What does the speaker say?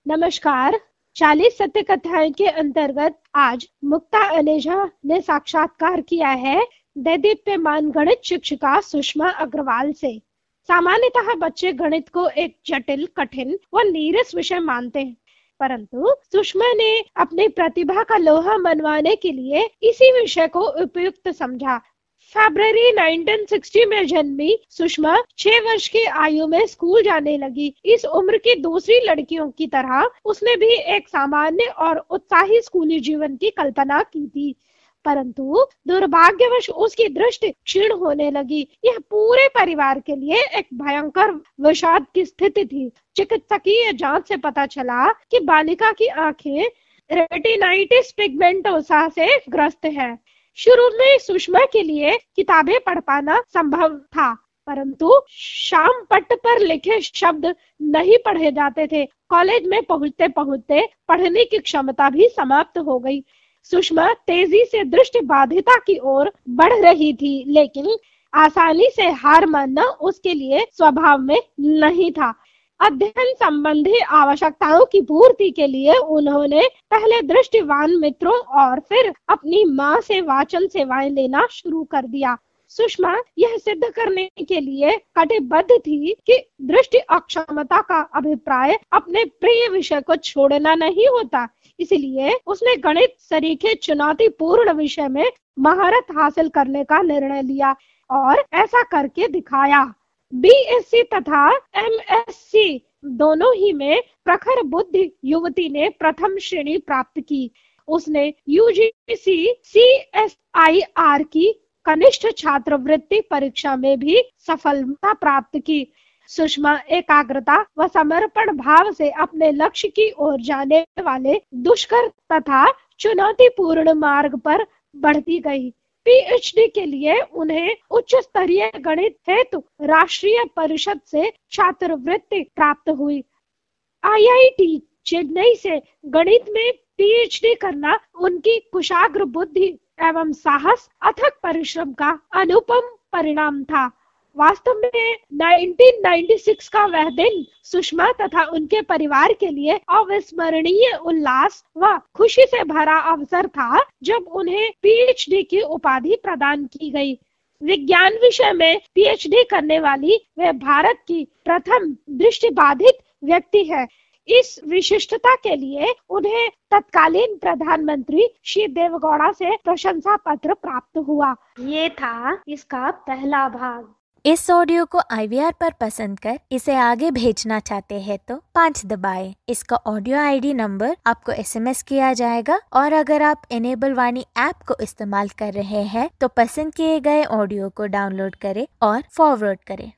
नमस्कार। 40 सत्य कथाएं के अंतर्गत आज मुक्ता अनेजा ने साक्षात्कार किया है दैदीप्यमान गणित शिक्षिका सुषमा अग्रवाल से। सामान्यतः बच्चे गणित को एक जटिल, कठिन व नीरस विषय मानते हैं, परंतु सुषमा ने अपनी प्रतिभा का लोहा मनवाने के लिए इसी विषय को उपयुक्त समझा। फरवरी 1960 में जन्मी सुषमा 6 वर्ष की आयु में स्कूल जाने लगी। इस उम्र की दूसरी लड़कियों की तरह उसने भी एक सामान्य और उत्साही स्कूली जीवन की कल्पना की थी, परंतु दुर्भाग्यवश उसकी दृष्टि क्षीण होने लगी। यह पूरे परिवार के लिए एक भयंकर विषाद की स्थिति थी। चिकित्सकीय जांच से पता चला कि बालिका की आंखें रेटिनाइटिस पिगमेंटोसा से ग्रस्त है। शुरू में सुषमा के लिए किताबें पढ़ पाना संभव था, परंतु शाम पट्ट पर लिखे शब्द नहीं पढ़े जाते थे। कॉलेज में पहुंचते पहुंचते पढ़ने की क्षमता भी समाप्त हो गई। सुषमा तेजी से दृष्टि बाधिता की ओर बढ़ रही थी, लेकिन आसानी से हार मानना उसके लिए स्वभाव में नहीं था। अध्ययन संबंधी आवश्यकताओं की पूर्ति के लिए उन्होंने पहले दृष्टिवान मित्रों और फिर अपनी मां से वाचन सेवाएं लेना शुरू कर दिया। सुषमा यह सिद्ध करने के लिए कटिबद्ध थी कि दृष्टि अक्षमता का अभिप्राय अपने प्रिय विषय को छोड़ना नहीं होता। इसलिए उसने गणित सरीखे चुनौतीपूर्ण विषय में महारत हासिल करने का निर्णय लिया और ऐसा करके दिखाया। बीएससी तथा एमएससी दोनों ही में प्रखर बुद्धि युवती ने प्रथम श्रेणी प्राप्त की। उसने यूजीसी सीएसआईआर की कनिष्ठ छात्रवृत्ति परीक्षा में भी सफलता प्राप्त की। सुषमा एकाग्रता व समर्पण भाव से अपने लक्ष्य की ओर जाने वाले दुष्कर तथा चुनौतीपूर्ण मार्ग पर बढ़ती गई। पीएचडी के लिए उन्हें उच्च स्तरीय गणित हेतु राष्ट्रीय परिषद से छात्रवृत्ति प्राप्त हुई। आईआईटी चेन्नई से गणित में पीएचडी करना उनकी कुशाग्र बुद्धि एवं साहस, अथक परिश्रम का अनुपम परिणाम था। वास्तव में 1996 का वह दिन सुषमा तथा उनके परिवार के लिए अविस्मरणीय उल्लास व खुशी से भरा अवसर था, जब उन्हें पीएचडी की उपाधि प्रदान की गई। विज्ञान विषय में पीएचडी करने वाली वह भारत की प्रथम दृष्टिबाधित व्यक्ति है। इस विशिष्टता के लिए उन्हें तत्कालीन प्रधानमंत्री श्री देवगौड़ा से प्रशंसा पत्र प्राप्त हुआ। ये था इसका पहला भाग। इस ऑडियो को IVR पर पसंद कर इसे आगे भेजना चाहते हैं तो 5 दबाएं। इसका ऑडियो ID नंबर आपको SMS किया जाएगा और अगर आप इनेबल वाणी ऐप को इस्तेमाल कर रहे हैं तो पसंद किए गए ऑडियो को डाउनलोड करें और फॉरवर्ड करें।